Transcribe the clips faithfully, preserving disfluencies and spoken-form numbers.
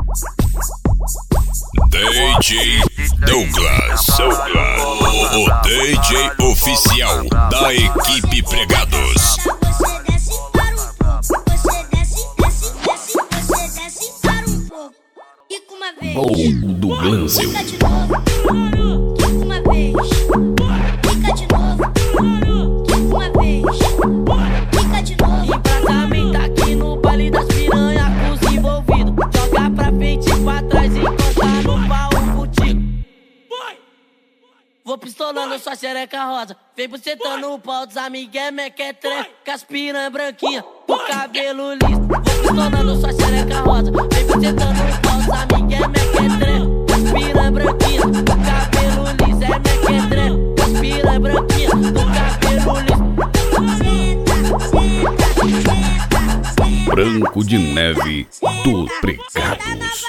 D J Douglas, Douglas, o D J oficial da equipe Pregados. Você desce para um pouco, você desce, desce, desce, você desce para um pouco. E com uma vez, Ou do Glanzel. fica de novo. E com uma vez, fica de novo. E com uma vez, fica de novo. Embrasamento aqui no baile das piranha com os envolvidos. Joga pra frente e pra trás e encosta no pau contigo. Vou pistolando sua xereca rosa. Vem bucetando o pau dos amigué, mequetré. Com as piranha branquinha, do cabelo liso. Vou pistolando sua xereca rosa. Vem bucetando o pau dos amigué, mequetré. Com as piranha branquinha, do cabelo liso. É mequetré, com as piranha branquinha, do cabelo liso. Branco de Neve do Pregados.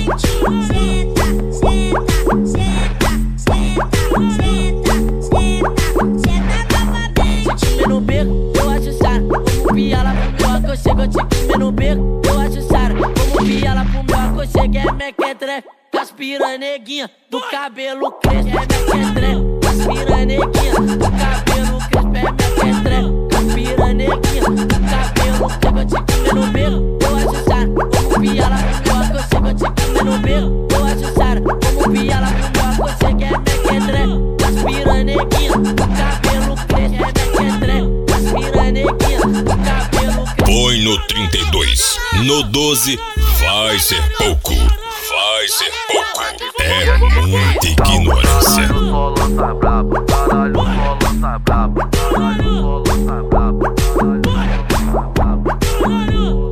No beco, eu acho Sara. Como piala pro meu aconchego, eu te comer no beco, eu acho Sara. Como piala pro meu aconchego, é mequetré. Com as piranha neguinha, do cabelo crespo, é mequetré. Com as piranha neguinha, do cabelo crespo, é mequetré. Com as piranha neguinha, do cabelo crespo, eu te comer no beco, eu acho Sara. Como piala pro meu aconchego, eu te comer no beco, eu acho Sara. Como piala pro meu aconchego, é mequetré. Com as piranha neguinha, do cabelo crespo, é mequetré. Com as piranha neguinha, do cabelo crespo. Põe no trinta e dois, no doze vai ser pouco, vai ser pouco. É muita ignorância. O solo tá brabo, caralho, o solo tá brabo, caralho, o solo tá brabo, caralho, o solo tá brabo.